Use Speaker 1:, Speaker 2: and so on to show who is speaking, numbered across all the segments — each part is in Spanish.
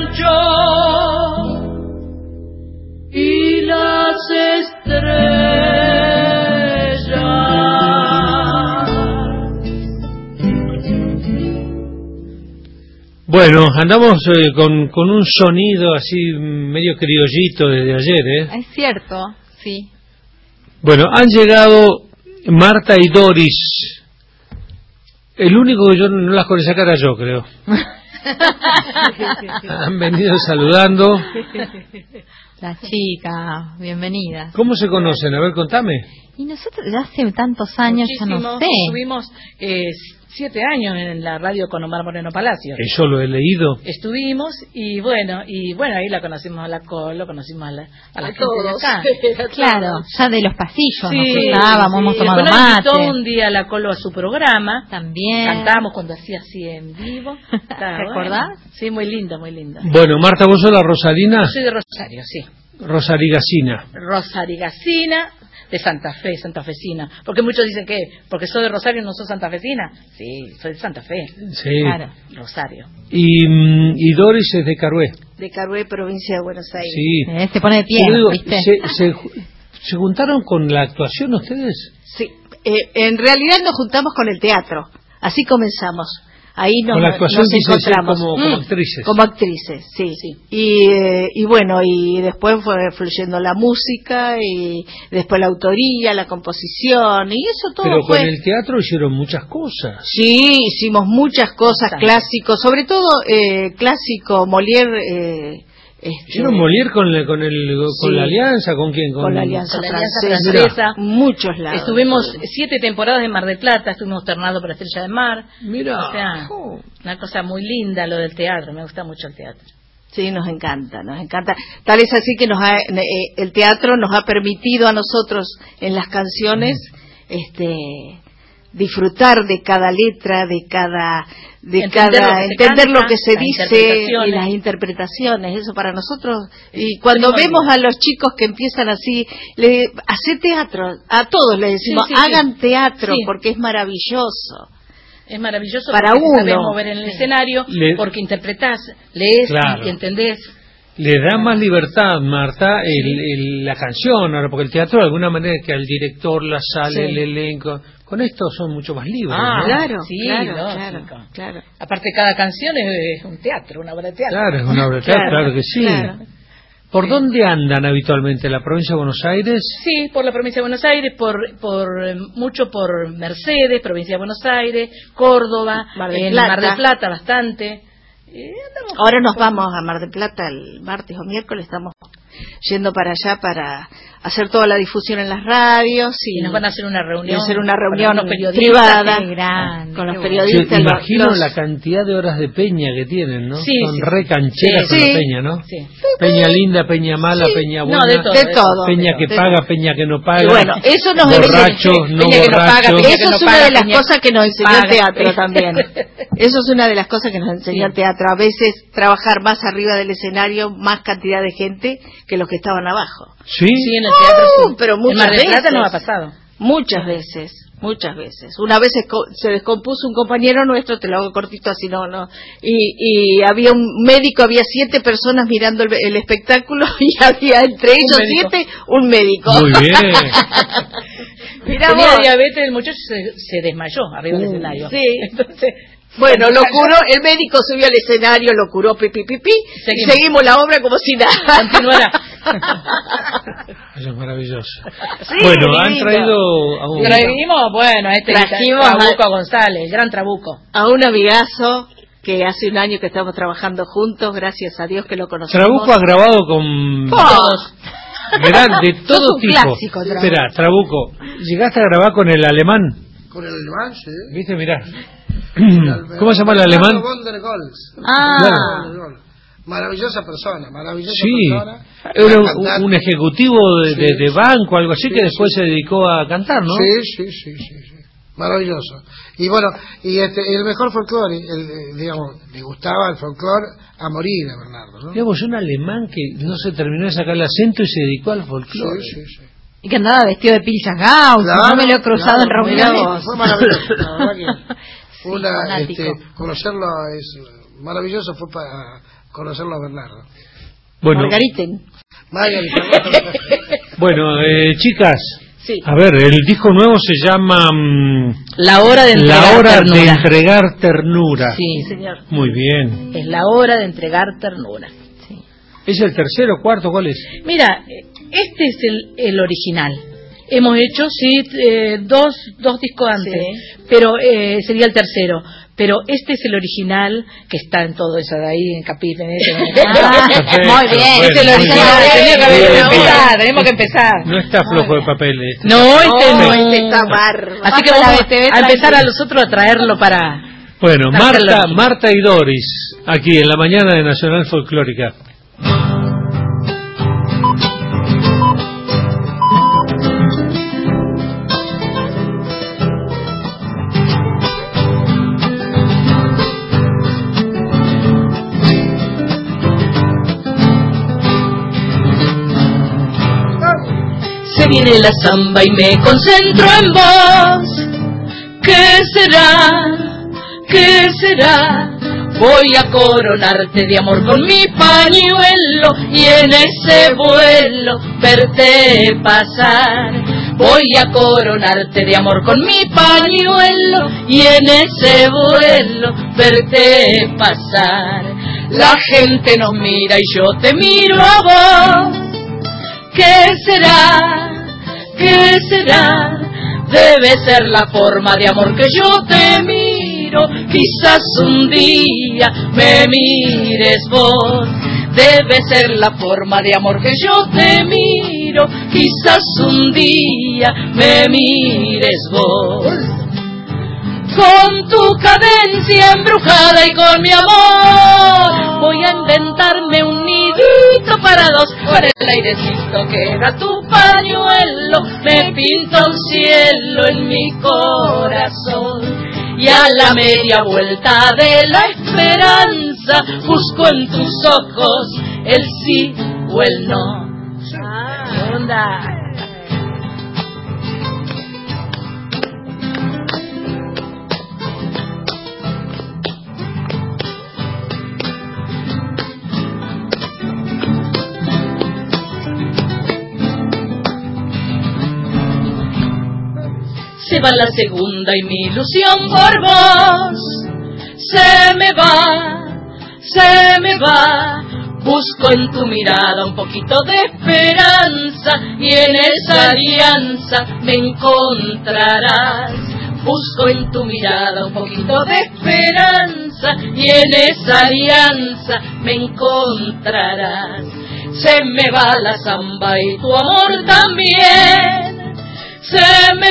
Speaker 1: rancho y las estrellas.
Speaker 2: Bueno, andamos con un sonido así medio criollito desde ayer,
Speaker 3: Es cierto, sí.
Speaker 2: Bueno, han llegado Marta y Doris. El único que yo no las conocía acá era yo, creo. Han venido saludando.
Speaker 3: Las chicas, bienvenidas.
Speaker 2: ¿Cómo se conocen? A ver, contame.
Speaker 3: Y nosotros ya hace tantos años, ya no sé.
Speaker 4: Estuvimos 7 años en la radio con Omar Moreno Palacio.
Speaker 2: Yo lo he leído.
Speaker 4: Estuvimos y bueno, ahí la conocimos a la Colo, conocimos a la gente
Speaker 3: todos.
Speaker 4: de acá.
Speaker 3: Claro, ya de los pasillos
Speaker 4: Sí,
Speaker 3: nos juntábamos, hemos tomado
Speaker 4: después nos invitó
Speaker 3: mate.
Speaker 4: un día a la Colo a su programa.
Speaker 3: También.
Speaker 4: Cantábamos cuando hacía así en vivo.
Speaker 3: ¿Te acordás?
Speaker 4: Sí, muy linda, muy linda.
Speaker 2: Bueno, Marta, ¿vos sos la Rosalina?
Speaker 4: Yo soy de Rosario, sí.
Speaker 2: Rosarigacina.
Speaker 4: Rosarigacina, de Santa Fe, santafesina. Porque muchos dicen que, porque soy de Rosario no soy santafesina. Sí, soy de Santa Fe.
Speaker 2: Sí.
Speaker 3: Claro.
Speaker 4: Rosario.
Speaker 2: Y Doris es de Carué.
Speaker 5: De Carué, provincia de Buenos Aires.
Speaker 2: Sí.
Speaker 3: Se pone de pie,
Speaker 2: Pero digo,
Speaker 3: ¿viste?
Speaker 2: ¿se juntaron con la actuación ustedes?
Speaker 5: Sí, en realidad nos juntamos con el teatro, así comenzamos. Ahí
Speaker 2: Con la actuación
Speaker 5: nos encontramos
Speaker 2: como actrices.
Speaker 5: Como actrices, sí. Y bueno, y después fue fluyendo la música y después la autoría, la composición y eso todo.
Speaker 2: Pero
Speaker 5: fue...
Speaker 2: con el teatro hicieron muchas cosas.
Speaker 5: Sí, hicimos muchas cosas, clásicos, sobre todo clásico, Molière.
Speaker 2: ¿Hicieron Molière con la Alianza? ¿Con quién?
Speaker 5: Con la Alianza
Speaker 4: Francesa.
Speaker 5: Francesa. Muchos lados.
Speaker 4: Estuvimos 7 temporadas en Mar del Plata, estuvimos ternados por Estrella de Mar.
Speaker 2: Mira.
Speaker 4: O sea, una cosa muy linda lo del teatro, me gusta mucho el teatro.
Speaker 5: Sí, nos encanta, nos encanta. Tal es así que el teatro nos ha permitido a nosotros en las canciones disfrutar de cada letra, de cada entender lo que se dice y las interpretaciones, eso para nosotros. Y cuando vemos a los chicos que empiezan así, hacer teatro, a todos les decimos, hagan teatro porque es maravilloso.
Speaker 4: Es maravilloso
Speaker 5: para
Speaker 4: porque
Speaker 5: uno
Speaker 4: te sabes mover en el escenario, porque interpretás, lees y entendés.
Speaker 2: Le da más libertad, Marta, la canción, ahora, porque el teatro de alguna manera es que al director la sale, el elenco, con esto son mucho más libres, ¿no?
Speaker 5: Claro,
Speaker 4: sí,
Speaker 5: claro.
Speaker 4: Aparte cada canción es un teatro, una obra de teatro.
Speaker 2: Claro, es una obra de teatro, claro que sí. Claro. ¿Por dónde andan habitualmente? ¿La provincia de Buenos Aires?
Speaker 4: Sí, por la provincia de Buenos Aires, mucho por Mercedes, provincia de Buenos Aires, Córdoba, Mar del Plata bastante.
Speaker 5: Ahora nos vamos a Mar del Plata el martes o miércoles, estamos yendo para allá para hacer toda la difusión en las radios y
Speaker 4: nos van a hacer una reunión,
Speaker 5: privada
Speaker 3: con
Speaker 5: los periodistas.
Speaker 2: Imagino la cantidad de horas de peña que tienen, ¿no? Son re cancheras con la peña, ¿no? Sí. Peña linda, peña mala, peña buena,
Speaker 5: de todo.
Speaker 2: Peña que paga, peña que no paga.
Speaker 5: Y bueno, eso nos
Speaker 2: borrachos, no borrachos.
Speaker 5: Eso es una de las cosas que nos enseñó el teatro también. Eso es una de las cosas que nos enseñó el teatro. A veces trabajar más arriba del escenario, más cantidad de gente que los que estaban abajo.
Speaker 2: Sí,
Speaker 4: en el teatro
Speaker 5: pero muchas veces.
Speaker 4: En Mar del Plata nos ha pasado.
Speaker 5: Muchas veces. Una vez se descompuso un compañero nuestro, te lo hago cortito así, no. Y había un médico, había 7 personas mirando el espectáculo y había entre ellos 7 un médico.
Speaker 2: Muy bien.
Speaker 4: Tenía diabetes, el muchacho se desmayó arriba del escenario.
Speaker 5: Sí. Entonces, bueno, lo curó, el médico subió al escenario, lo curó, y seguimos la obra como si nada.
Speaker 4: Continuará.
Speaker 2: Eso es maravilloso. Sí, bueno, han traído a un...
Speaker 4: Trajimos Trabuco González, gran Trabuco.
Speaker 5: A un amigazo que hace un año que estamos trabajando juntos, gracias a Dios que lo conocemos.
Speaker 2: Trabuco ha grabado con...
Speaker 4: todos.
Speaker 2: De todo tipo.
Speaker 3: Clásico,
Speaker 2: espera, Trabuco, ¿llegaste a grabar con el alemán?
Speaker 6: Con el alemán, sí.
Speaker 2: ¿Viste? Mirá. ¿Cómo se llama el alemán?
Speaker 6: Maravillosa persona,
Speaker 2: persona. Era un ejecutivo de banco, algo así, que después se dedicó a cantar, ¿no?
Speaker 6: Sí. Maravilloso. Y bueno, el mejor folclore, digamos, le gustaba el folclore a morir a Bernardo, ¿no?
Speaker 2: Digamos, un alemán que no se terminó de sacar el acento y se dedicó al folclore.
Speaker 6: Sí.
Speaker 3: Y que andaba vestido de Pilchas Gauss, no me lo he cruzado en reuniones.
Speaker 6: Fue maravilloso, la verdad que conocerlo es maravilloso, fue conocerlo a Bernardo.
Speaker 2: Bueno,
Speaker 5: Margariten.
Speaker 2: Bueno, chicas,
Speaker 4: sí.
Speaker 2: A ver, el disco nuevo se llama
Speaker 4: La hora de
Speaker 2: entregar ternura.
Speaker 4: Sí, señor.
Speaker 2: Muy bien.
Speaker 4: Es la hora de entregar ternura. Sí.
Speaker 2: ¿Es el tercero, cuarto, cuál es?
Speaker 4: Mira, este es el original. Hemos hecho, dos discos antes, sí. Pero sería el tercero. Pero este es el original, que está en todo eso de ahí, en capítulo.
Speaker 3: Muy bien.
Speaker 4: Este es el original. Tenemos que empezar.
Speaker 2: No está flojo de papel.
Speaker 4: No, este
Speaker 5: está bárbaro.
Speaker 4: Así que vamos a empezar a nosotros a traerlo para...
Speaker 2: Bueno, Marta y Doris, aquí en la mañana de Nacional Folclórica.
Speaker 1: Viene la samba y me concentro en vos. ¿Qué será? ¿Qué será? Voy a coronarte de amor con mi pañuelo y en ese vuelo verte pasar. Voy a coronarte de amor con mi pañuelo y en ese vuelo verte pasar. La gente nos mira y yo te miro a vos. ¿Qué será? ¿Qué será? Debe ser la forma de amor que yo te miro. Quizás un día me mires vos. Debe ser la forma de amor que yo te miro. Quizás un día me mires vos. Con tu cadencia embrujada y con mi amor voy a inventarme un nidito para dos. Con el airecito que da tu pañuelo me pinta un cielo en mi corazón. Y a la media vuelta de la esperanza busco en tus ojos el sí o el no. ¿Qué onda? Se va la segunda y mi ilusión por vos se me va. Busco en tu mirada un poquito de esperanza y en esa alianza me encontrarás. Busco en tu mirada un poquito de esperanza y en esa alianza me encontrarás. Se me va la samba y tu amor también. Se me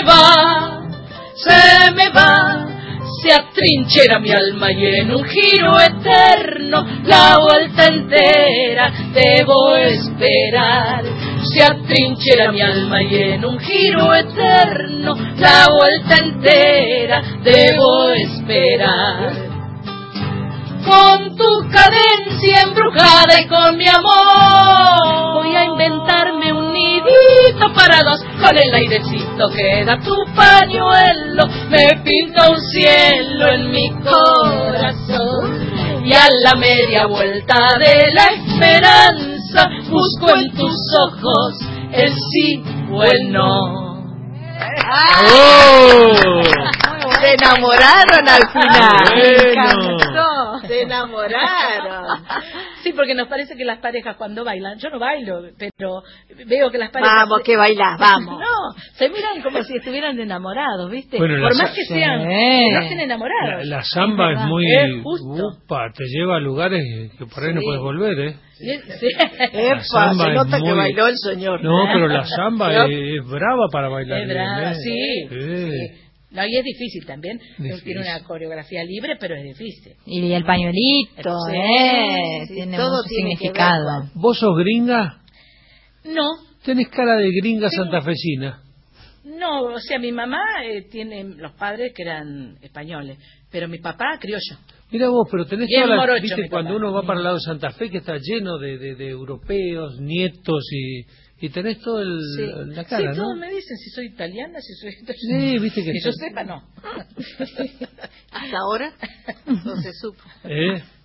Speaker 1: va, se atrinchera mi alma y en un giro eterno la vuelta entera debo esperar. Se atrinchera mi alma y en un giro eterno la vuelta entera debo esperar. Con tu cadencia embrujada y con mi amor voy a inventarme un nidito para dos. Con el airecito que da tu pañuelo me pinta un cielo en mi corazón. Y a la media vuelta de la esperanza busco en tus ojos el sí o el no.
Speaker 5: Se enamoraron al final.
Speaker 2: Bueno.
Speaker 5: Me encantó. Se enamoraron.
Speaker 4: Sí, porque nos parece que las parejas cuando bailan, yo no bailo, pero veo que las parejas...
Speaker 5: Vamos, que bailás, vamos.
Speaker 4: No, se miran como si estuvieran enamorados, ¿viste?
Speaker 2: Bueno,
Speaker 4: por más que sean, no estén enamorados.
Speaker 2: La samba es muy...
Speaker 4: justo.
Speaker 2: Te lleva a lugares que por ahí no puedes volver, ¿eh?
Speaker 4: Sí.
Speaker 5: Epa, se nota que bailó el señor.
Speaker 2: No, pero la samba es brava para bailar.
Speaker 4: Es brava, sí.
Speaker 2: Sí.
Speaker 4: No, y es difícil también. Tiene una coreografía libre, pero es difícil.
Speaker 3: Y el pañuelito, tiene
Speaker 5: todo
Speaker 3: mucho
Speaker 5: tiene
Speaker 3: significado.
Speaker 2: ¿Vos sos gringa?
Speaker 4: No.
Speaker 2: Tenés cara de gringa santafesina.
Speaker 4: No, o sea, mi mamá tiene los padres que eran españoles, pero mi papá criollo.
Speaker 2: Mira vos, pero tenés
Speaker 4: Bien
Speaker 2: toda la...
Speaker 4: morocho,
Speaker 2: ¿Viste
Speaker 4: mi
Speaker 2: cuando
Speaker 4: papá.
Speaker 2: uno va para el lado de Santa Fe, que está lleno de europeos, nietos y tenés todo la cara,
Speaker 4: sí,
Speaker 2: ¿no?
Speaker 4: todos me dicen si soy italiana, si soy...
Speaker 2: Sí, viste que...
Speaker 4: Que yo sepa, no.
Speaker 5: Hasta ahora no se supo.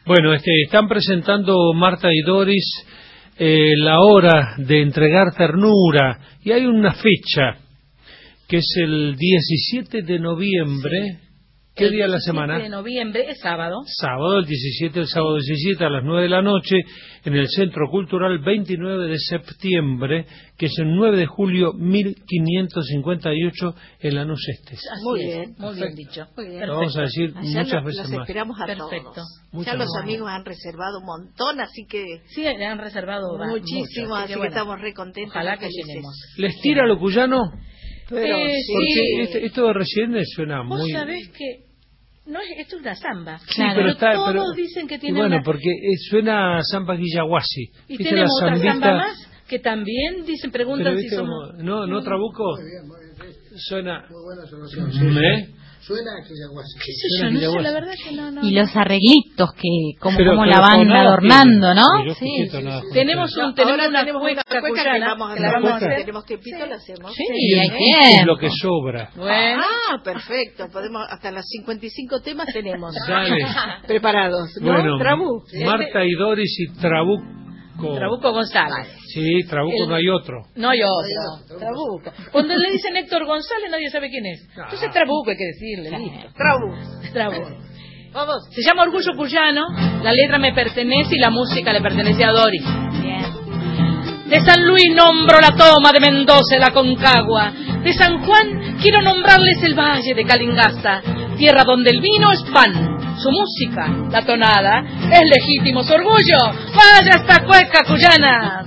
Speaker 2: Bueno, están presentando Marta y Doris La Hora de Entregar Ternura, y hay una fecha que es el 17 de noviembre. ¿Qué día de la semana?
Speaker 4: El 17 de noviembre es sábado.
Speaker 2: Sábado, el sábado 17 a las 9 de la noche, en el Centro Cultural 29 de septiembre, que es el 9 de julio 1558, en Lanús Este.
Speaker 4: Muy bien dicho.
Speaker 5: Muy bien.
Speaker 2: Lo vamos a decir muchas veces
Speaker 5: los
Speaker 2: más.
Speaker 5: esperamos a
Speaker 4: Perfecto.
Speaker 5: todos. Ya los amigos han reservado un montón, así que...
Speaker 4: Sí, le han reservado
Speaker 5: muchísimo, así que
Speaker 4: bueno,
Speaker 5: estamos re contentos.
Speaker 4: ojalá que llenemos.
Speaker 2: ¿Les tira lo cuyano?
Speaker 5: Pero,
Speaker 2: Porque esto de Residentes suena
Speaker 4: Vos
Speaker 2: muy...
Speaker 4: sabés que... No, esto es una samba.
Speaker 2: Sí, pero
Speaker 4: todos dicen que tiene
Speaker 2: bueno,
Speaker 4: una...
Speaker 2: porque suena a samba guillahuasi.
Speaker 4: Y
Speaker 2: ¿Viste
Speaker 4: tenemos
Speaker 2: la
Speaker 4: otra
Speaker 2: zambita?
Speaker 4: samba más que también dicen, preguntan
Speaker 2: Pero
Speaker 4: si
Speaker 2: viste
Speaker 4: somos...
Speaker 2: ¿No Trabuco?
Speaker 6: Muy bien.
Speaker 2: Suena...
Speaker 6: Muy buena solución. Suena a Quillahuasi.
Speaker 4: ¿Qué sé yo? No sé, la verdad que no.
Speaker 3: Y los arreglitos que como la
Speaker 2: Pero
Speaker 3: van
Speaker 2: tonadas
Speaker 3: adornando,
Speaker 2: tienen.
Speaker 3: ¿no?
Speaker 2: Yo
Speaker 3: Sí.
Speaker 2: escuché tonadas con
Speaker 4: Tenemos
Speaker 2: ustedes.
Speaker 4: una cueca cuyana
Speaker 5: que vamos a hacer. Tenemos tiempito, la hacemos.
Speaker 3: Sí,
Speaker 2: Y
Speaker 3: hay
Speaker 2: el tiempo es lo
Speaker 3: tiempo.
Speaker 2: que sobra.
Speaker 4: Bueno.
Speaker 5: Perfecto. Podemos, hasta las 55 temas tenemos.
Speaker 2: Dale.
Speaker 5: Preparados. ¿No?
Speaker 2: Bueno,
Speaker 5: Trabú.
Speaker 2: Marta y Doris y Trabuco.
Speaker 4: Trabuco González.
Speaker 2: Sí, Trabuco no hay otro.
Speaker 4: No hay otro. Trabuco. Cuando le dicen Héctor González nadie sabe quién es. Entonces Trabuco hay que decirle. Listo. Trabuco.
Speaker 5: Vamos.
Speaker 4: Se llama Orgullo Cuyano, la letra me pertenece y la música le pertenece a Doris. De San Luis nombro la toma de Mendoza y la Concagua. De San Juan quiero nombrarles el valle de Calingasta, tierra donde el vino es pan. Su música, la tonada, es legítimo su orgullo. ¡Vaya esta cueca cuyana!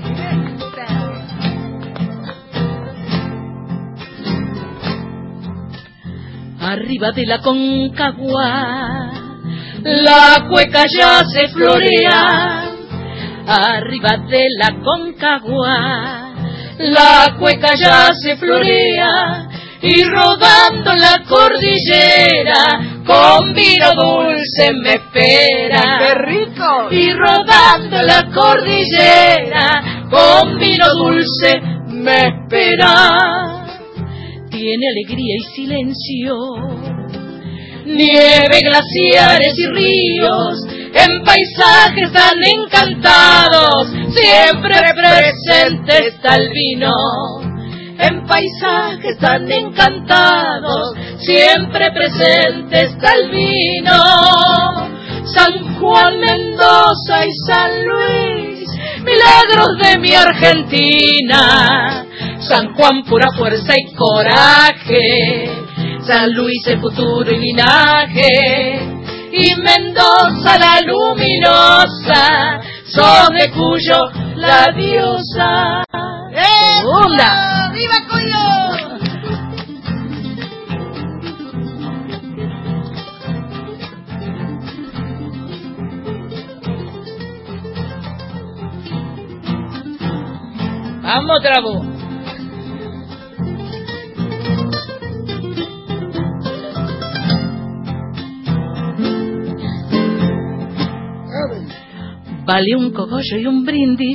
Speaker 4: Arriba de la Concagua, la cueca ya se florea. Arriba de la Concagua, la cueca ya se florea. Y rodando la cordillera, con vino dulce me espera.
Speaker 5: ¡Qué rico!
Speaker 4: Y rodando la cordillera, con vino dulce me espera. Tiene alegría y silencio, nieve, glaciares y ríos, en paisajes tan encantados, siempre presente está el vino. En paisajes tan encantados, siempre presente está el vino. San Juan, Mendoza y San Luis, milagros de mi Argentina. San Juan, pura fuerza y coraje. San Luis, el futuro y linaje. Y Mendoza, la luminosa, son de Cuyo la diosa. ¡Segunda!
Speaker 5: ¡Viva Cuyo!
Speaker 4: ¡Vamos, Trabú! Vale un cogollo y un brindis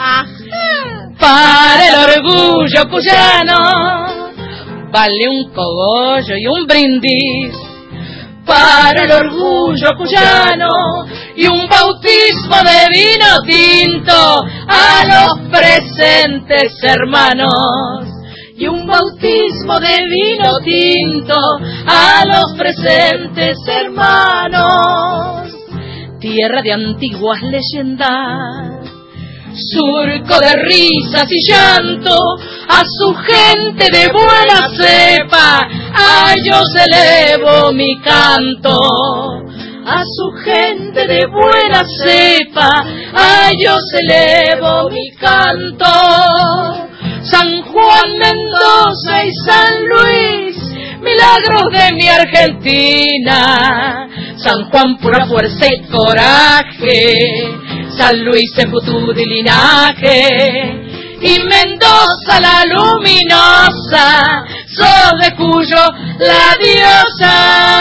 Speaker 4: para el orgullo cuyano. Vale un cogollo y un brindis para el orgullo cuyano. Y un bautismo de vino tinto a los presentes hermanos. Y un bautismo de vino tinto a los presentes hermanos. Tierra de antiguas leyendas, surco de risas y llanto, a su gente de buena cepa, a ellos elevo mi canto. A su gente de buena cepa, a ellos elevo mi canto. San Juan, Mendoza y San Luis, milagros de mi Argentina. San Juan, pura fuerza y coraje. San Luis, el futuro y linaje. Y Mendoza, la luminosa, son de Cuyo la diosa.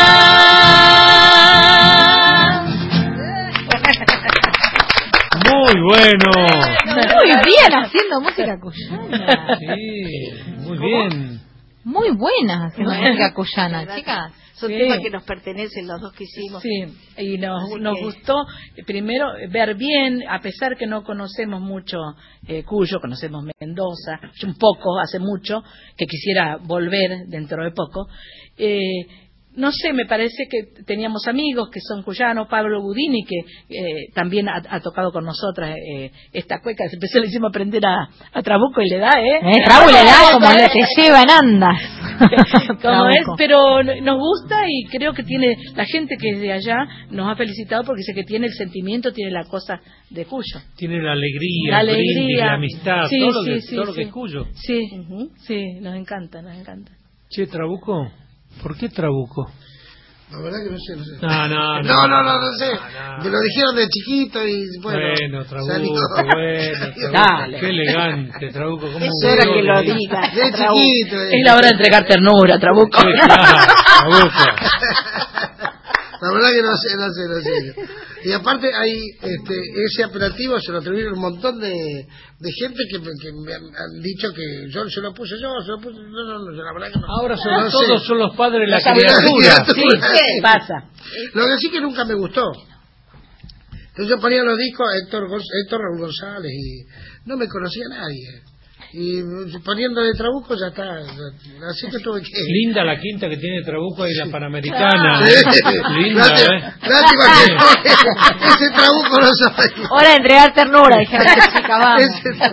Speaker 2: Muy bueno.
Speaker 3: Muy bien haciendo música cuyana.
Speaker 2: Sí, muy bien.
Speaker 3: Muy buenas haciendo música cuyana, chicas.
Speaker 5: Son temas que nos pertenecen, los dos que hicimos.
Speaker 4: Sí, y nos gustó, primero, ver bien, a pesar que no conocemos mucho Cuyo, conocemos Mendoza, un poco, hace mucho, que quisiera volver dentro de poco. No sé, me parece que teníamos amigos que son cuyanos, Pablo Budini, que también ha tocado con nosotras esta cueca, se le hicimos aprender a Trabuco y le da,
Speaker 3: Trabuco le da como le te lleva en andas.
Speaker 4: Como es, pero nos gusta y creo que tiene, la gente que es de allá nos ha felicitado porque dice que tiene el sentimiento, tiene la cosa de Cuyo.
Speaker 2: Tiene la alegría, el brindis, la amistad,
Speaker 4: sí,
Speaker 2: todo lo que es Cuyo.
Speaker 4: Sí, sí, nos encanta.
Speaker 2: Che, Trabuco, ¿por qué Trabuco?
Speaker 6: La verdad que no sé.
Speaker 2: No sé.
Speaker 6: Me lo dijeron de chiquito y
Speaker 2: bueno, Trabuco,
Speaker 6: salió.
Speaker 2: Dale. Qué elegante, Trabuco.
Speaker 5: Es hora que lo diga.
Speaker 6: De chiquito.
Speaker 4: Es la hora de entregar ternura, Trabuco.
Speaker 2: Sí, claro, Trabuco.
Speaker 6: La verdad que no sé. Y aparte hay ese apelativo se lo atribuyeron un montón de gente que me han dicho que yo se lo puse. No, la verdad que no.
Speaker 2: Ahora sobre todo son los padres de la criatura.
Speaker 4: Sí, ¿qué pasa?
Speaker 6: Lo que sí que nunca me gustó. Entonces yo ponía los discos a Héctor Raúl González y no me conocía nadie. Y poniendo de Trabuco ya está, así que tuve que...
Speaker 2: Linda la quinta que tiene Trabuco y la Panamericana. Linda,
Speaker 6: Lástima que ese Trabuco no sabe.
Speaker 3: Hora de entregar ternura, dijeron que chica, vamos.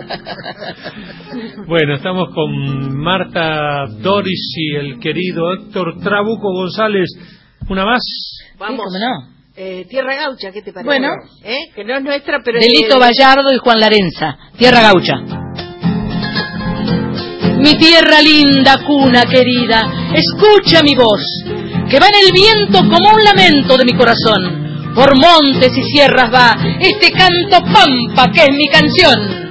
Speaker 2: Bueno, estamos con Marta Doris y el querido Héctor Trabuco González. ¿Una más?
Speaker 5: Vamos.
Speaker 4: Sí, ¿cómo no?
Speaker 5: Tierra Gaucha, ¿qué te parece?
Speaker 4: Bueno.
Speaker 5: Que no es nuestra, pero...
Speaker 4: Delito Vallardo y Juan Larenza, Tierra Gaucha. Mi tierra linda, cuna querida, escucha mi voz, que va en el viento como un lamento de mi corazón. Por montes y sierras va este canto pampa que es mi canción.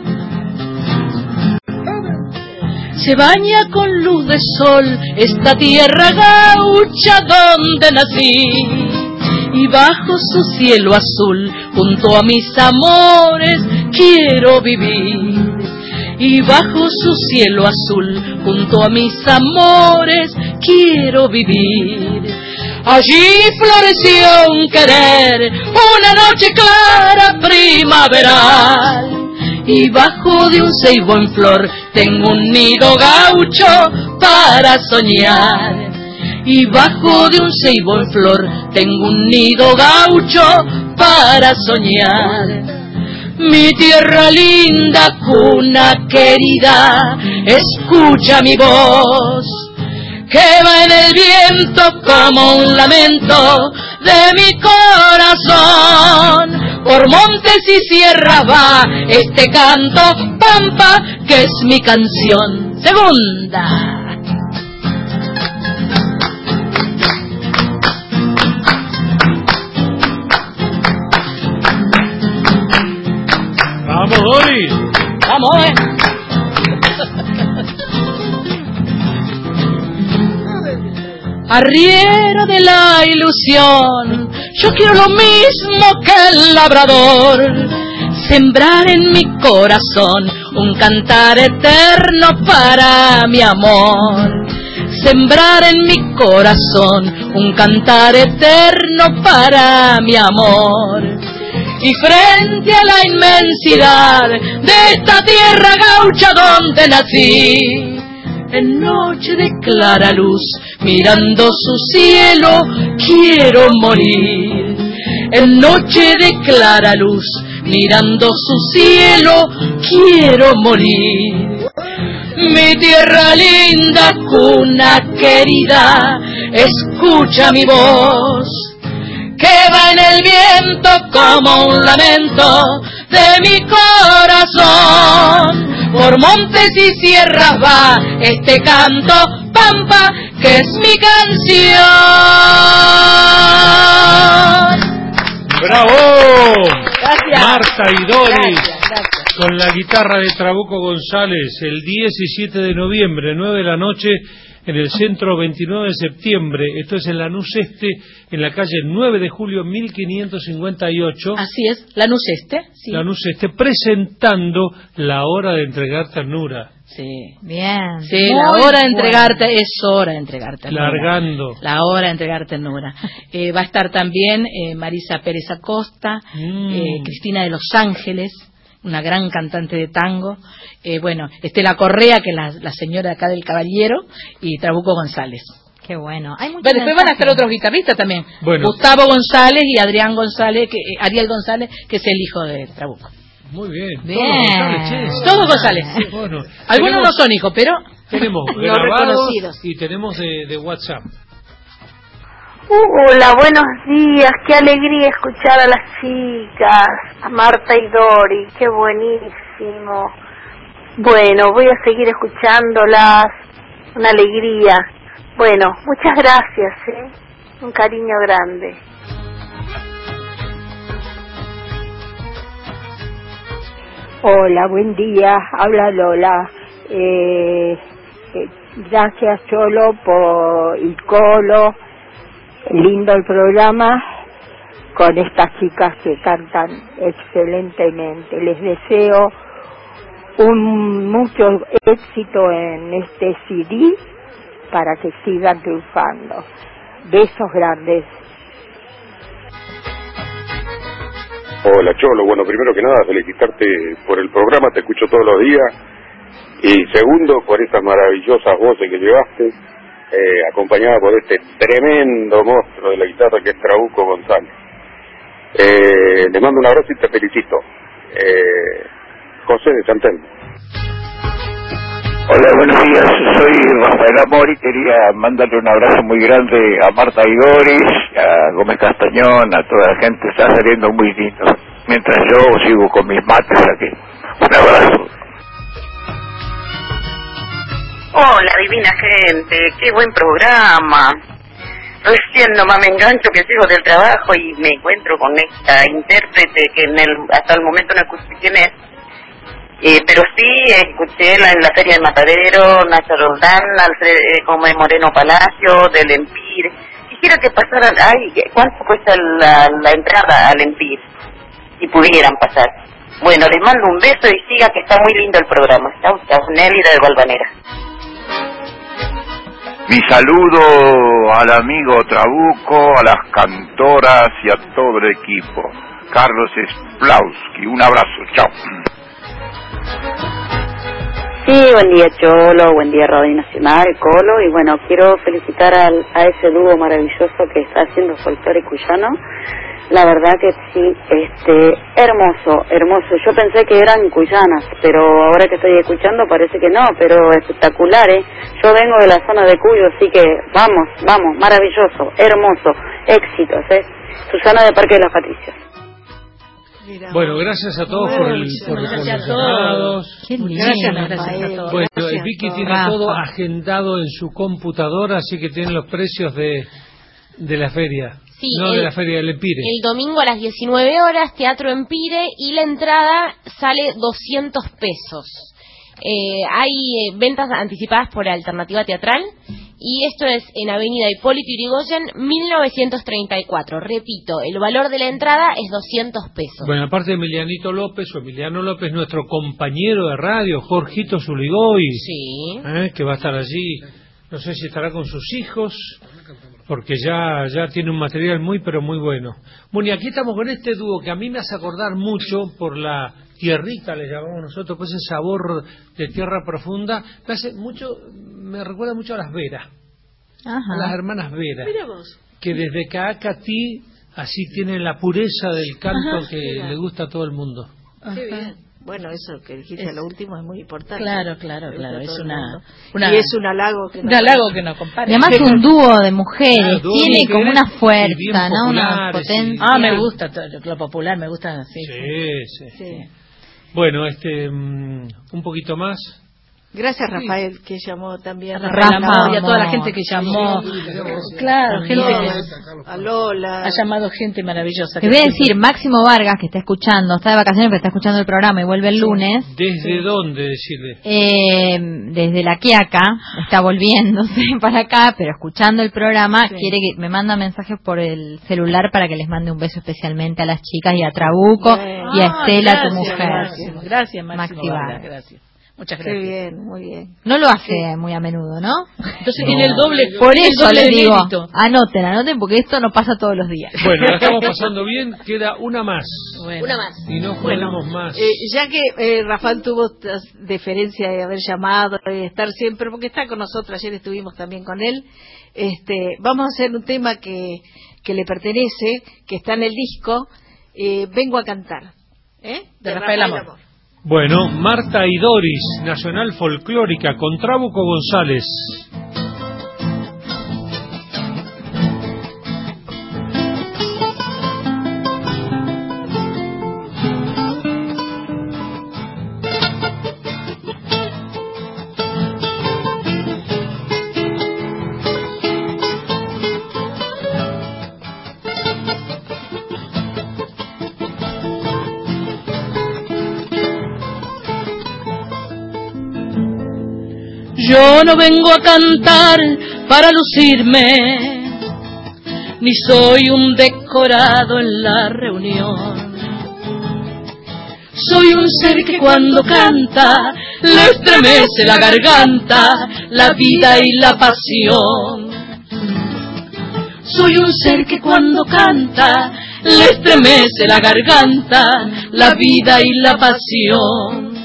Speaker 4: Se baña con luz de sol esta tierra gaucha donde nací, y bajo su cielo azul, junto a mis amores, quiero vivir. Y bajo su cielo azul, junto a mis amores, quiero vivir. Allí floreció un querer, una noche clara primaveral. Y bajo de un ceibo en flor, tengo un nido gaucho para soñar. Y bajo de un ceibo en flor, tengo un nido gaucho para soñar. Mi tierra linda, cuna querida, escucha mi voz, que va en el viento como un lamento de mi corazón. Por montes y sierras va este canto pampa, que es mi canción. Segunda.
Speaker 2: ¡Vamos, Doris!
Speaker 4: ¡Vamos, Arriero de la ilusión, yo quiero lo mismo que el labrador, sembrar en mi corazón un cantar eterno para mi amor. Sembrar en mi corazón un cantar eterno para mi amor. Y frente a la inmensidad de esta tierra gaucha donde nací, en noche de clara luz, mirando su cielo, quiero morir. En noche de clara luz, mirando su cielo, quiero morir. Mi tierra linda, cuna querida, escucha mi voz, que va en el viento como un lamento de mi corazón. Por montes y sierras va este canto pampa, que es mi canción.
Speaker 2: ¡Bravo!
Speaker 4: Gracias.
Speaker 2: Marta y Doris,
Speaker 4: Gracias.
Speaker 2: con la guitarra de Trabuco González, el 17 de noviembre, 9 de la noche, en el centro 29 de septiembre. Esto es en Lanús Este, en la calle 9 de julio 1558.
Speaker 4: Así es, Lanús Este. Sí.
Speaker 2: Lanús Este, presentando La Hora de Entregar Ternura.
Speaker 4: Sí.
Speaker 3: Bien.
Speaker 4: Sí, la hora de entregarte es hora de entregarte.
Speaker 2: Largando.
Speaker 4: La hora de entregar ternura. Va a estar también Marisa Pérez Acosta, Cristina de Los Ángeles, una gran cantante de tango. Bueno, Estela Correa, que es la señora acá del Caballero, y Trabuco González.
Speaker 3: Qué bueno.
Speaker 4: Después van a estar otros guitarristas también.
Speaker 2: Bueno.
Speaker 4: Gustavo González y Adrián González, Ariel González, que es el hijo de Trabuco.
Speaker 2: Muy bien.
Speaker 3: Bien.
Speaker 4: Todos González.
Speaker 2: Bueno,
Speaker 4: algunos no son hijos, pero
Speaker 2: tenemos grabados reconocidos y tenemos de WhatsApp.
Speaker 7: Hola, buenos días. Qué alegría escuchar a las chicas, a Marta y Dori. Qué buenísimo. Bueno, voy a seguir escuchándolas. Una alegría. Bueno, muchas gracias, un cariño grande.
Speaker 8: Hola, buen día, habla Lola. Gracias Cholo y Colo, lindo el programa con estas chicas que cantan excelentemente. Les deseo mucho éxito en este CD para que sigan triunfando. Besos grandes.
Speaker 9: Hola Cholo, bueno, primero que nada felicitarte por el programa, te escucho todos los días, y segundo por estas maravillosas voces que llevaste, acompañada por este tremendo monstruo de la guitarra que es Trabuco González. Le mando un abrazo y te felicito. José de San Telmo.
Speaker 10: Hola, buenos días, soy Rafael Amor y quería mandarle un abrazo muy grande a Marta y Doris, a Gómez Castañón, a toda la gente. Está saliendo muy lindo, mientras yo sigo con mis mates aquí. Un abrazo.
Speaker 11: Hola, divina gente, qué buen programa. Recién nomás me engancho que llego del trabajo y me encuentro con esta intérprete que hasta el momento no escuché quién es. Pero sí escuché en la Feria de Matadero, Nacho Roldán, como Moreno Palacio, del Empire. Quisiera que pasaran, ¿cuánto cuesta la entrada al Empire? Si pudieran pasar. Bueno, les mando un beso y siga que está muy lindo el programa. Chau, chau, Nélida de Valvanera.
Speaker 10: Mi saludo al amigo Trabuco, a las cantoras y a todo el equipo. Carlos Splauski, un abrazo, chao.
Speaker 12: Sí, buen día Cholo, buen día Radio Nacional, Colo, y bueno, quiero felicitar a ese dúo maravilloso que está haciendo folclore cuyano. La verdad que sí, hermoso. Yo pensé que eran cuyanas, pero ahora que estoy escuchando parece que no, pero espectacular, Yo vengo de la zona de Cuyo, así que vamos, maravilloso, hermoso, éxitos, Susana de Parque de los Patricios.
Speaker 2: Bueno, gracias a todos por los llamados.
Speaker 3: Gracias a todos.
Speaker 2: Bueno, Vicky tiene todo agendado en su computadora, así que tiene los precios de la feria.
Speaker 13: Sí,
Speaker 2: de la feria del Empire.
Speaker 13: El domingo a las 19 horas, Teatro Empire, y la entrada sale 200 pesos. Hay ventas anticipadas por Alternativa Teatral, y esto es en Avenida Hipólito Yrigoyen, 1934. Repito, el valor de la entrada es 200 pesos.
Speaker 2: Bueno, aparte de Emiliano López, nuestro compañero de radio, Jorgito Zuligoy,
Speaker 13: sí,
Speaker 2: que va a estar allí. No sé si estará con sus hijos, porque ya tiene un material pero muy bueno. Bueno, y aquí estamos con este dúo que a mí me hace acordar mucho por la tierrita, le llamamos nosotros, pues ese sabor de tierra profunda. Me recuerda mucho a las Vera, a las hermanas Vera, que desde Caacatí así tienen la pureza del canto que le gusta a todo el mundo.
Speaker 5: Qué bien. Bueno, eso que dijiste lo último es muy importante.
Speaker 4: Claro. Es
Speaker 5: y es un halago que
Speaker 4: nos compare.
Speaker 3: Además un dúo de mujeres, tiene como una fuerza, ¿no? Una potencia.
Speaker 4: Me gusta lo popular, me gusta así.
Speaker 2: Sí. Bueno, un poquito más.
Speaker 5: Gracias Rafael, que llamó también.
Speaker 4: Rafael y a toda la gente que llamó. Claro, gente
Speaker 5: a Lola.
Speaker 4: Ha llamado gente maravillosa.
Speaker 3: Te voy a decir, Máximo Vargas, que está escuchando, está de vacaciones, pero está escuchando el programa y vuelve el lunes.
Speaker 2: ¿Desde dónde, decirle?
Speaker 3: Desde La Quiaca, está volviéndose para acá, pero escuchando el programa, quiere que me manda mensajes por el celular para que les mande un beso especialmente a las chicas y a Trabuco y a Estela, tu mujer.
Speaker 4: Gracias Máximo Vargas, gracias. Muchas gracias.
Speaker 5: Qué bien, muy bien.
Speaker 3: No lo hace muy a menudo, ¿no?
Speaker 4: Entonces tiene el doble.
Speaker 3: Por eso les digo,
Speaker 4: mérito.
Speaker 3: anoten, porque esto no pasa todos los días.
Speaker 2: Bueno, la estamos pasando bien, queda una más.
Speaker 4: Bueno.
Speaker 13: Una más.
Speaker 2: Y no podemos más.
Speaker 5: Ya que Rafael tuvo deferencia de haber llamado y de estar siempre, porque está con nosotros, ayer estuvimos también con él, vamos a hacer un tema que le pertenece, que está en el disco, Vengo a cantar,
Speaker 4: de Rafael Amor.
Speaker 2: Bueno, Marta y Doris, Nacional Folclórica, con Trabuco González.
Speaker 1: Yo no vengo a cantar para lucirme, ni soy un decorado en la reunión. Soy un ser que cuando canta le estremece la garganta, la vida y la pasión. Soy un ser que cuando canta le estremece la garganta, la vida y la pasión.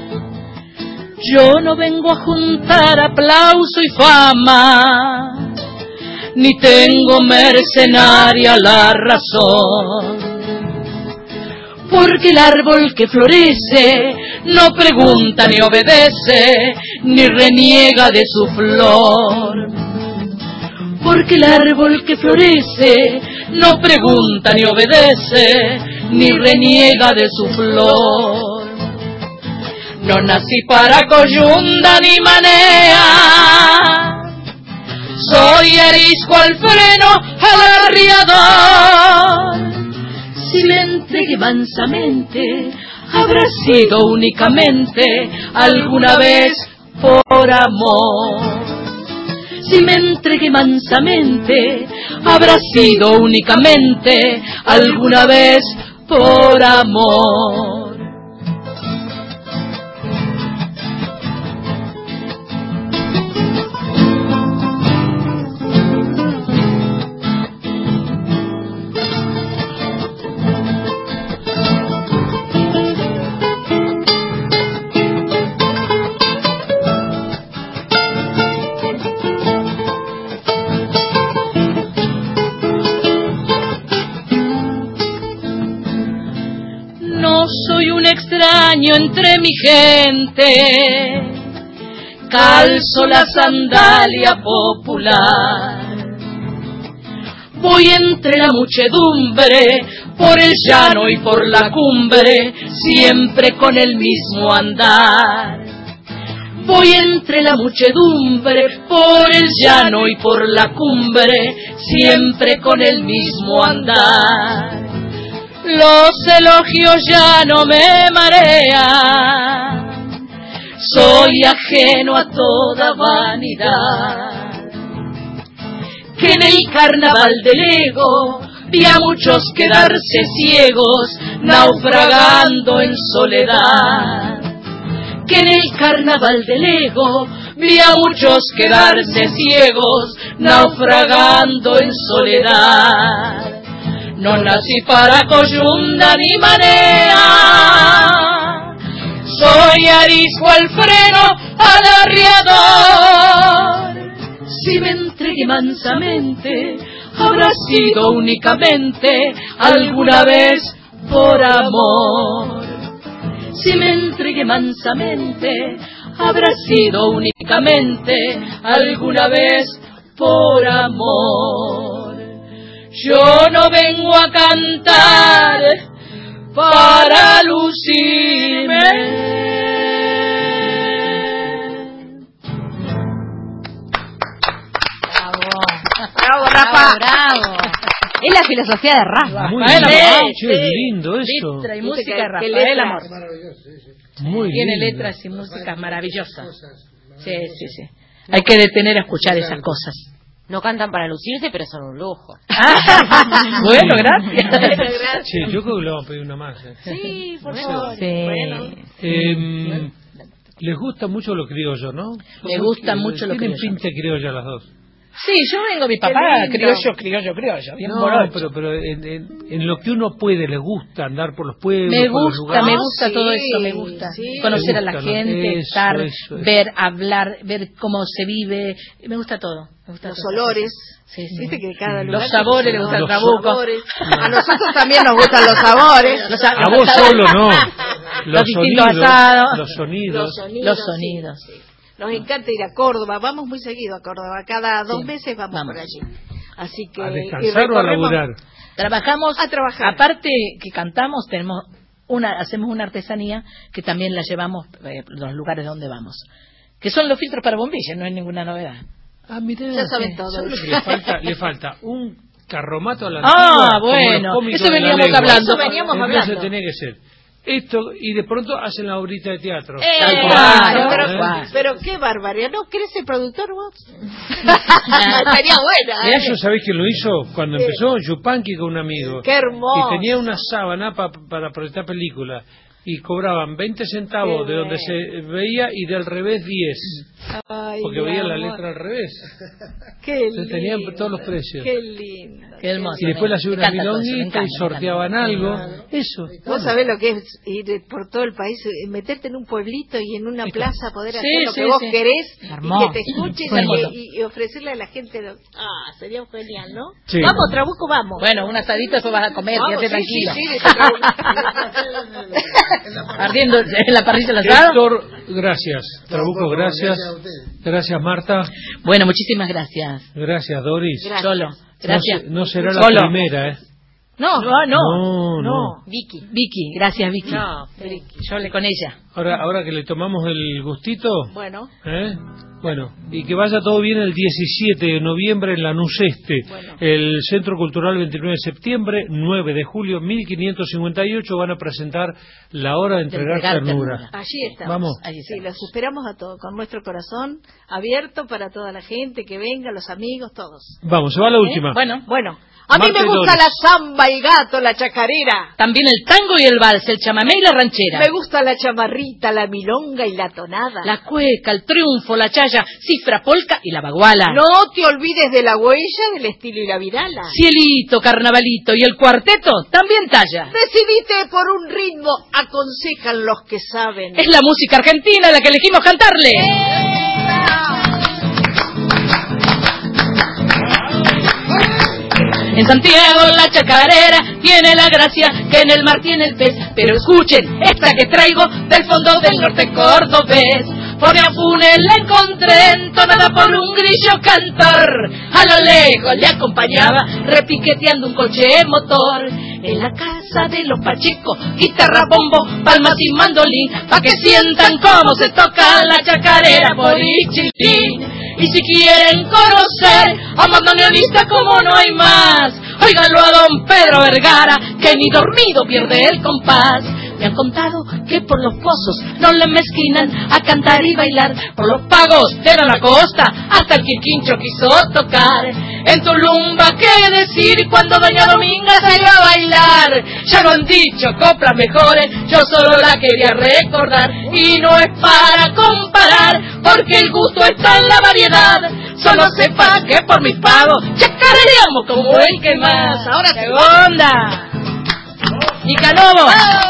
Speaker 1: Yo no vengo a juntar aplauso y fama, ni tengo mercenaria la razón, porque el árbol que florece no pregunta ni obedece, ni reniega de su flor. Porque el árbol que florece no pregunta ni obedece, ni reniega de su flor. No nací para coyunda ni manea, soy arisco al freno, al arriador. Si me entregué mansamente, habrá sido únicamente alguna vez por amor. Si me entregué mansamente, habrá sido únicamente alguna vez por amor. Soy un extraño entre mi gente, calzo la sandalia popular. Voy entre la muchedumbre, por el llano y por la cumbre, siempre con el mismo andar. Voy entre la muchedumbre, por el llano y por la cumbre, siempre con el mismo andar. Los elogios ya no me marean, soy ajeno a toda vanidad. Que en el carnaval del ego vi a muchos quedarse ciegos, naufragando en soledad. Que en el carnaval del ego vi a muchos quedarse ciegos, naufragando en soledad. No nací para coyunda ni manea, soy arisco al freno, al arriador. Si me entregué mansamente, habrá sido únicamente alguna vez por amor. Si me entregué mansamente, habrá sido únicamente alguna vez por amor. Yo no vengo a cantar para lucirme.
Speaker 3: Bravo, Rafa. Bravo. Es la filosofía de Rafa.
Speaker 2: Muy
Speaker 4: Rafael
Speaker 2: bien,
Speaker 4: Amor.
Speaker 2: che, lindo eso.
Speaker 4: Letra y música de Rafael Amor.
Speaker 2: Muy
Speaker 4: Tiene
Speaker 2: lindo.
Speaker 4: letras y músicas maravillosas. Sí. Hay que detener a escuchar esas cosas.
Speaker 13: No cantan para lucirse, pero son un lujo.
Speaker 4: Bueno, gracias.
Speaker 2: Che, yo creo que le vamos a pedir una más.
Speaker 13: Sí, por favor.
Speaker 3: Sí.
Speaker 13: Bueno.
Speaker 2: Les gusta mucho lo criollo, ¿no?
Speaker 4: Me gusta mucho lo criollo.
Speaker 2: Tienen pinta criolla las dos.
Speaker 4: Sí, yo vengo, mi papá, criollo, bien morocho.
Speaker 2: pero en lo que uno puede, le gusta andar por los pueblos,
Speaker 4: me
Speaker 2: por los lugares.
Speaker 4: Me gusta todo eso, me gusta. Sí. Conocer a la gente, estar, ver, hablar, ver cómo se vive, me gusta todo. Me gusta
Speaker 5: los olores.
Speaker 4: Sí.
Speaker 5: Viste que cada lugar
Speaker 4: los sabores, le gusta el trabuco.
Speaker 5: A nosotros también nos gustan los sabores.
Speaker 2: A vos solo no.
Speaker 4: Los distintos asados.
Speaker 2: Los
Speaker 4: sonidos.
Speaker 5: Sí. Nos encanta ir a Córdoba, vamos muy seguido a Córdoba, cada 2 meses vamos por allí. Así que
Speaker 2: ¿a descansar o a laburar?
Speaker 4: Trabajamos,
Speaker 5: a trabajar.
Speaker 4: Aparte que cantamos, hacemos una artesanía que también la llevamos los lugares donde vamos, que son los filtros para bombillas, no hay ninguna novedad.
Speaker 2: Ah, mirá,
Speaker 5: ya saben todo.
Speaker 2: Le falta un carromato a la antigua.
Speaker 4: Bueno, eso veníamos hablando.
Speaker 2: Entonces tenía que ser esto, y de pronto hacen la obrita de teatro.
Speaker 5: Pero qué barbaridad. ¿No crees el productor vos? Estaría buena.
Speaker 2: Mirá, ¿yo sabés quién lo hizo? Cuando empezó, Yupanqui con un amigo.
Speaker 5: ¡Qué hermoso!
Speaker 2: Y tenía una sábana para proyectar películas. Y cobraban 20 centavos de donde se veía y del revés 10.
Speaker 5: Ay,
Speaker 2: porque veían la letra al revés.
Speaker 5: Qué lindo.
Speaker 2: Tenían todos los precios.
Speaker 5: Qué lindo.
Speaker 4: Qué hermoso.
Speaker 2: Y después le hacían una milonguita y sorteaban algo. Eso.
Speaker 5: Vos sabés lo que es ir por todo el país, meterte en un pueblito y en una plaza poder hacer lo que vos querés y que te escuchen y ofrecerle a la gente. Sería genial, ¿no?
Speaker 2: Sí.
Speaker 5: Vamos, Trabuco, vamos.
Speaker 4: Bueno, un asadito, después vas a comer, quédate tranquila.
Speaker 5: Sí,
Speaker 4: ardiendo en la parrilla el asado.
Speaker 2: Héctor, gracias. Trabuco, gracias. Gracias, Marta.
Speaker 4: Bueno, muchísimas gracias.
Speaker 2: Gracias, Doris.
Speaker 4: Solo. Gracias.
Speaker 2: No será la primera, ¿eh?
Speaker 4: No. Vicky, gracias, Vicky.
Speaker 5: No,
Speaker 4: yo hablé con ella.
Speaker 2: Ahora que le tomamos el gustito.
Speaker 5: Bueno.
Speaker 2: Bueno, y que vaya todo bien el 17 de noviembre en Lanús Este, el Centro Cultural 29 de septiembre, 9 de julio, 1558, van a presentar La Hora de Entregar Ternura.
Speaker 5: Allí estamos.
Speaker 2: Vamos.
Speaker 5: Sí, los esperamos a todos, con nuestro corazón abierto para toda la gente que venga, los amigos, todos.
Speaker 2: Vamos, se va la última.
Speaker 5: Bueno. A mí me gusta la samba, el gato, la chacarera.
Speaker 4: También el tango y el vals, el chamamé y la ranchera.
Speaker 5: Me gusta la chamarrita, la milonga y la tonada.
Speaker 4: La cueca, el triunfo, la chaya, cifra, polca y la baguala.
Speaker 5: No te olvides de la huella, del estilo y la virala.
Speaker 4: Cielito, carnavalito y el cuarteto también talla.
Speaker 5: Decidite por un ritmo, aconsejan los que saben.
Speaker 4: Es la música argentina la que elegimos cantarle. En Santiago la chacarera tiene la gracia que en el mar tiene el pez. Pero escuchen esta que traigo del fondo del norte cordobés. Por Apune la encontré entonada por un grillo cantor. A lo lejos le acompañaba repiqueteando un coche motor. En la casa de los Pacheco, guitarra, bombo, palmas y mandolín, pa' que sientan cómo se toca la chacarera por Ichilín. Y si quieren conocer a un bandoneonista como no hay más, óiganlo a don Pedro Vergara, que ni dormido pierde el compás. Me han contado que por los pozos no le mezquinan a cantar y bailar. Por los pagos de la costa hasta el Quiquincho quiso tocar. En Tulumba, qué decir cuando doña Dominga salió a bailar. Ya lo han dicho, coplas mejores, yo solo la quería recordar. Y no es para comparar, porque el gusto está en la variedad. Solo sepa que por mis pagos chacareamos como el que más. Ahora segunda. Y Canovo.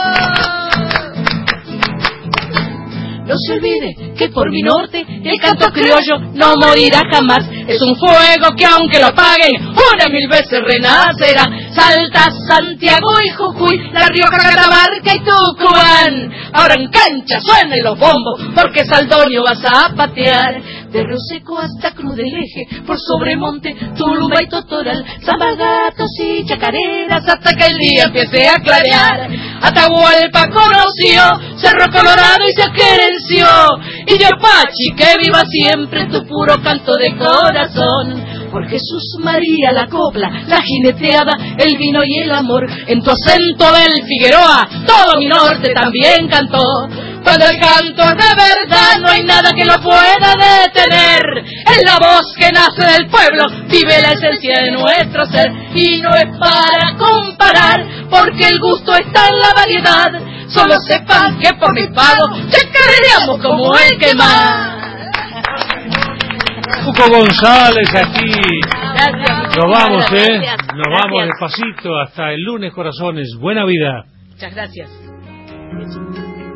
Speaker 4: No se olvide que por mi norte el canto criollo no morirá jamás. Es un fuego que aunque lo apaguen 1.000 veces renacerá. Salta Santiago y Jujuy, La Rioja, Catamarca y Tucumán. Ahora en cancha suenen los bombos porque Saldonio vas a patear. De Río Seco hasta Cruz del Eje, por Sobremonte, Tulumba y Totoral, samba, gatos y chacareras hasta que el día empiece a clarear. Atahualpa conoció Cerro Colorado y se querenció. Y Yapachi, que viva siempre tu puro canto de corazón. Por Jesús María la copla, la jineteada, el vino y el amor. En tu acento del Figueroa, todo mi norte también cantó. Cuando el canto es de verdad, no hay nada que lo pueda detener. Es la voz que nace del pueblo, vive la esencia de nuestro ser. Y no es para comparar, porque el gusto está en la variedad. Solo sepan que por mis pagos,
Speaker 1: peleamos como el que más.
Speaker 2: Cuco González aquí.
Speaker 1: Gracias.
Speaker 2: Nos vamos,
Speaker 1: Gracias.
Speaker 2: Nos vamos despacito hasta el lunes, corazones. Buena vida.
Speaker 1: Muchas gracias.